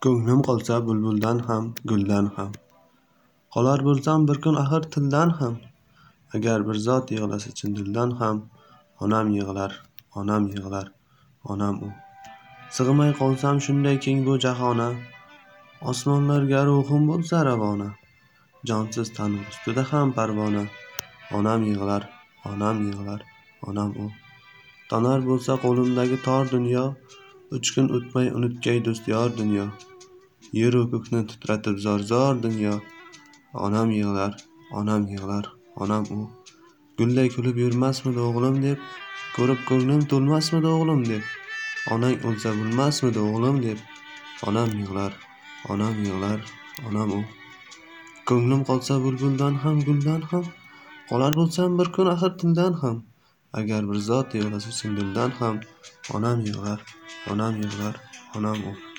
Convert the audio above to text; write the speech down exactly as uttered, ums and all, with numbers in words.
Ko'nglim qolsa bulbuldan ham, guldan ham. Qolar bo'lsam bir kun axir tildan ham. Agar bir zot yig'lasa chin dildan ham, onam yig'lar, onam yig'lar, onam u. Sig'may qolsam shunday keng bu jahona, osmonlarga ruhim bo'lsa ravona. Jonsiz tanim ustida ham parvona, onam yig'lar, onam yig'lar, onam u. Tonar bo'lsa qo'limdagi tor dunyo, uch kun o'tmay unutgay do'st yor dunyo. Yer-u ko'kni titratib zor-zor dunyo, onam yig'lar, onam yig'lar, onam u. Gulday kulib yurmasmidi o'g'lim deb, ko'rib ko'nglim to'lmasmidi o'g'lim deb. Onang o'lsa bo'lmasmidi o'g'lim deb, onam yig'lar, onam yig'lar, onam u. Ko'nglim qolsa bulbuldan ham, guldan ham, qolar bo'lsam bir kun axir tildan ham. Agar bir zot yig'lasa chin dildan ham, onam yig'lar, onam yig'lar, onam u.